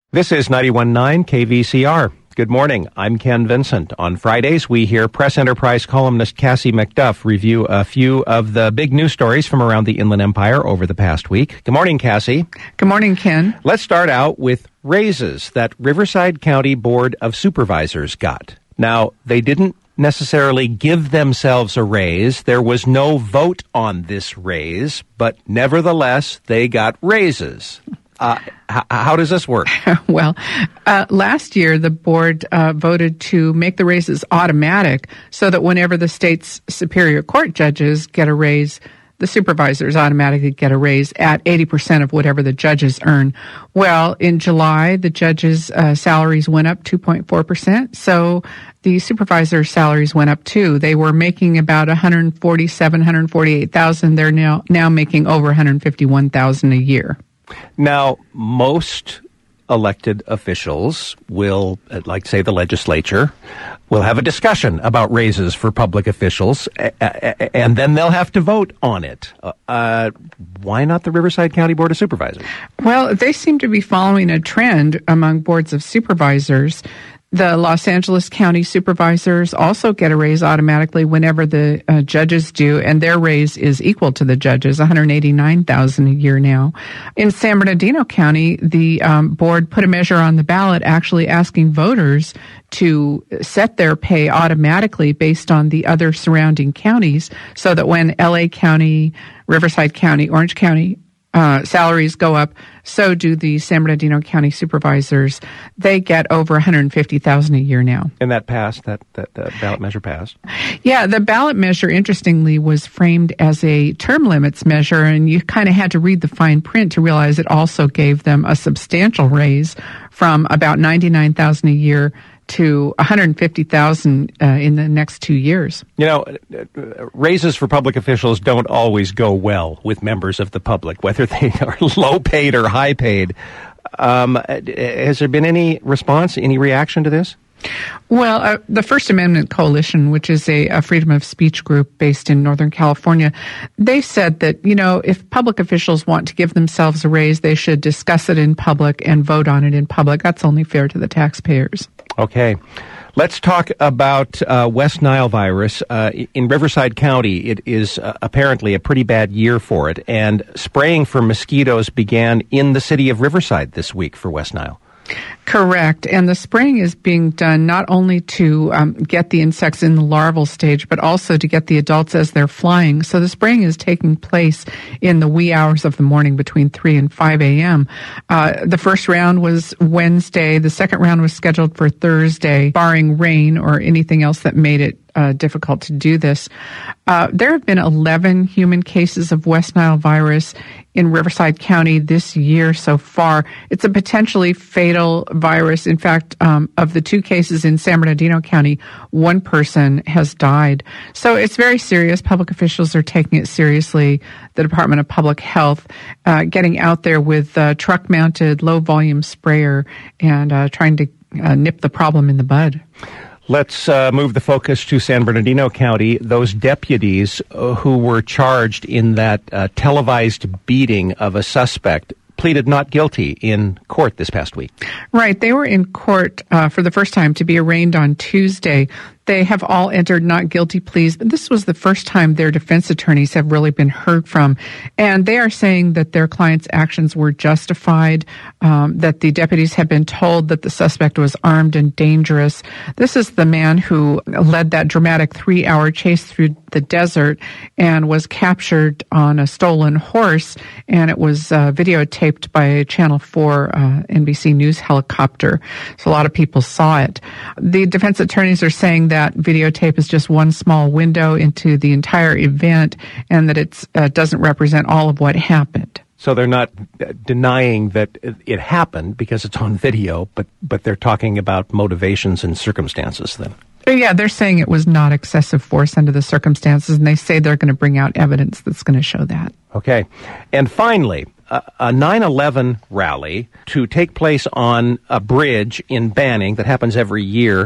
This is 91.9 KVCR. Good morning. I'm Ken Vincent. On Fridays, we hear Press Enterprise columnist Cassie McDuff review a few of the big news stories from around the Inland Empire over the past week. Good morning, Cassie. Good morning, Ken. Let's start out with raises that Riverside County Board of Supervisors got. Now, they didn't necessarily give themselves a raise. There was no vote on this raise, but nevertheless, they got raises. How does this work? Well, last year the board voted to make the raises automatic so that whenever the state's Superior Court judges get a raise, the supervisors automatically get a raise at 80% of whatever the judges earn. Well, in July, the judges' salaries went up 2.4%, so the supervisors' salaries went up too. They were making about $147,000, $148,000. They're now making over $151,000 a year. Now, most elected officials will, like say the legislature, will have a discussion about raises for public officials, and then they'll have to vote on it. Why not the Riverside County Board of Supervisors? Well, they seem to be following a trend among boards of supervisors. The Los Angeles County supervisors also get a raise automatically whenever the judges do, and their raise is equal to the judges, $189,000 a year now. In San Bernardino County, the board put a measure on the ballot actually asking voters to set their pay automatically based on the other surrounding counties, so that when LA County, Riverside County, Orange County salaries go up, so do the San Bernardino County supervisors. They get over $150,000 a year now. And that passed, that ballot measure passed? Yeah, the ballot measure, interestingly, was framed as a term limits measure, and you kind of had to read the fine print to realize it also gave them a substantial raise from about $99,000 a year to $150,000 in the next 2 years. You know, raises for public officials don't always go well with members of the public, whether they are low paid or high paid. Has there been any response, any reaction to this? Well, the First Amendment Coalition, which is a freedom of speech group based in Northern California, they said that, you know, if public officials want to give themselves a raise, they should discuss it in public and vote on it in public. That's only fair to the taxpayers. Okay. Let's talk about West Nile virus. In Riverside County, it is apparently a pretty bad year for it, and spraying for mosquitoes began in the city of Riverside this week for West Nile. Correct. And the spraying is being done not only to get the insects in the larval stage, but also to get the adults as they're flying. So the spraying is taking place in the wee hours of the morning between 3 and 5 a.m. The first round was Wednesday. The second round was scheduled for Thursday, barring rain or anything else that made it difficult to do this. There have been 11 human cases of West Nile virus in Riverside County this year so far. It's a potentially fatal virus. In fact, of the 2 cases in San Bernardino County, 1 person has died. So it's very serious. Public officials are taking it seriously. The Department of Public Health getting out there with truck-mounted low-volume sprayer and trying to nip the problem in the bud. Let's move the focus to San Bernardino County. Those deputies who were charged in that televised beating of a suspect pleaded not guilty in court this past week. Right. They were in court for the first time to be arraigned on Tuesday. They have all entered not guilty pleas, but this was the first time their defense attorneys have really been heard from. And they are saying that their clients' actions were justified, that the deputies had been told that the suspect was armed and dangerous. This is the man who led that dramatic 3-hour chase through the desert and was captured on a stolen horse, and it was videotaped by a Channel 4 NBC News helicopter. So a lot of people saw it. The defense attorneys are saying that videotape is just one small window into the entire event and that it doesn't represent all of what happened. So they're not denying that it happened because it's on video, but they're talking about motivations and circumstances then. Yeah, they're saying it was not excessive force under the circumstances, and they say they're going to bring out evidence that's going to show that. Okay. And finally, a 9/11 rally to take place on a bridge in Banning that happens every year.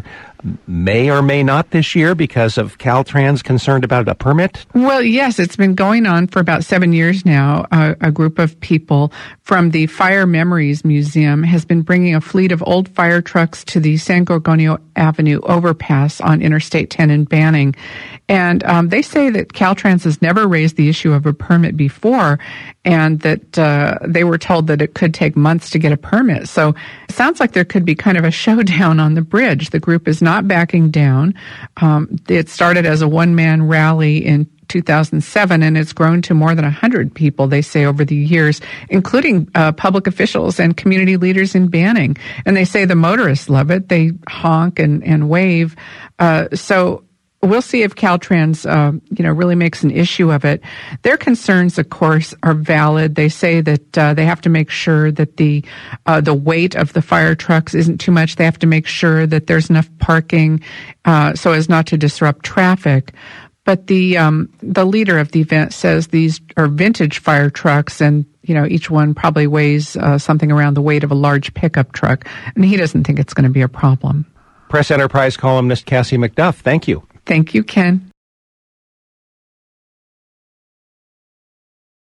may or may not this year because of Caltrans concerned about a permit? Well, yes, it's been going on for about 7 years now. A group of people from the Fire Memories Museum has been bringing a fleet of old fire trucks to the San Gorgonio Avenue overpass on Interstate 10 in Banning. And they say that Caltrans has never raised the issue of a permit before, and that they were told that it could take months to get a permit. So it sounds like there could be kind of a showdown on the bridge. The group is not backing down. It started as a one-man rally in 2007, and it's grown to more than 100 people, they say, over the years, including public officials and community leaders in Banning. And they say the motorists love it. They honk and wave. So we'll see if Caltrans, really makes an issue of it. Their concerns, of course, are valid. They say that they have to make sure that the weight of the fire trucks isn't too much. They have to make sure that there's enough parking so as not to disrupt traffic. But the leader of the event says these are vintage fire trucks, and each one probably weighs something around the weight of a large pickup truck, and he doesn't think it's going to be a problem. Press Enterprise columnist Cassie McDuff, thank you. Thank you, Ken.